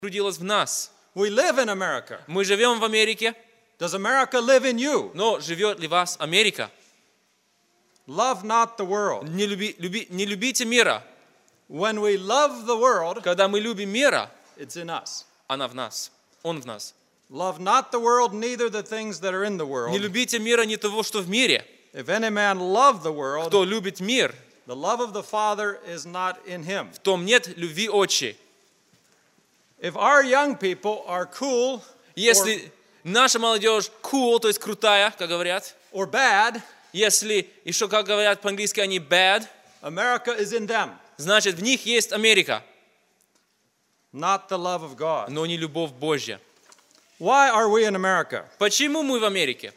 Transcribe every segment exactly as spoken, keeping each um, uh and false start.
трудилась в нас. We live in America. Мы живем в Америке. Does America live in you? Но живет ли вас Америка? Love not the world. Не, люби, люби, не любите мира. When we love the world, Когда мы любим мира, it's in us. она в нас. Он в нас. Love not the world, neither the things that are in the Не world. любите мира, не того, что в мире. If any man love the world, Кто любит мир, the love of the Father is not in him. в том нет любви отчей. If our young people are cool Если наша молодежь cool, то есть крутая, как говорят, or bad, если еще, как говорят по-английски, они bad, America is in them, значит, в них есть Америка, not the love of God. но не любовь Божья. Why are we in America? Почему мы в Америке?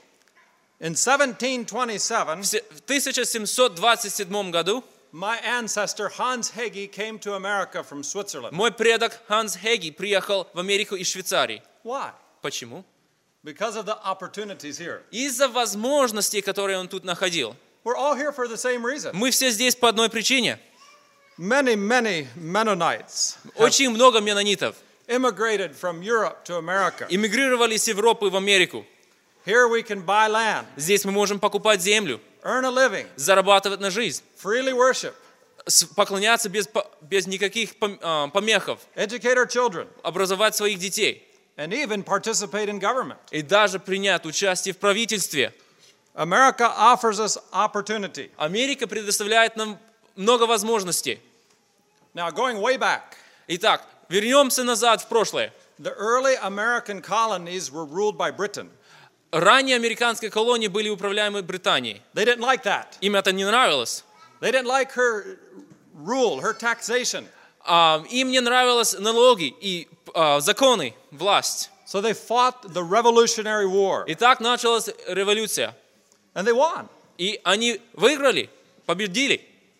In seventeen twenty-seven, В тысяча семьсот двадцать седьмом году my ancestor Hans Hegge came to America from Switzerland. мой предок Ханс Хеги приехал в Америку из Швейцарии. Why? Почему? Because of the opportunities here. Из-за возможностей, которые он тут находил. We're all here for the same reason. Мы все здесь по одной причине. Many, many Mennonites have Очень много менонитов immigrated from Europe to America. эмигрировали с Европы в Америку. Here we can buy land, Здесь мы можем покупать землю, earn a living, зарабатывать на жизнь, freely worship, с- поклоняться без, по- без никаких пом- а, помехов, educate our children, образовать своих детей and even participate in government. и даже принять участие в правительстве. America offers us opportunity. Америка предоставляет нам много возможностей. Now, going way back, Итак, вернемся назад в прошлое. the early American colonies were ruled by Britain. Ранние американские колонии были управляемы Британией. They didn't like that. Им это не нравилось. They didn't like her rule, her taxation. А, Им не нравились налоги и а, законы, власть. So they fought the Revolutionary War, И так началась революция. and they won. И они выиграли, победили.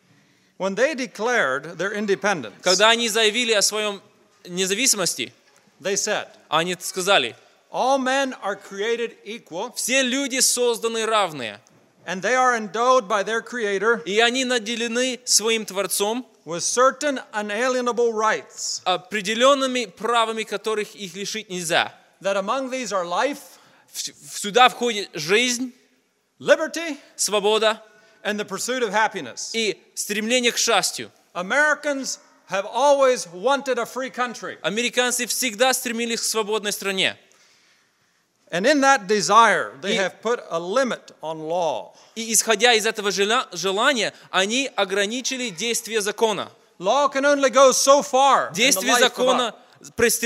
When they declared their independence, Когда они заявили о своем независимости, they said, они сказали, all men are created equal, все люди созданы равные. and they are endowed by their Creator И они наделены своим Творцом with certain unalienable rights, определенными правами, которых их лишить нельзя. that among these are life, В- Сюда входит жизнь, liberty, свобода and the pursuit of happiness. и стремление к счастью. Americans have always wanted a free country, Американцы всегда стремились к свободной стране. and in that desire, they И- have put a limit on law. И исходя из этого жела- желания, они ограничили действие закона. Law can only go so far in the Действие life of a- закона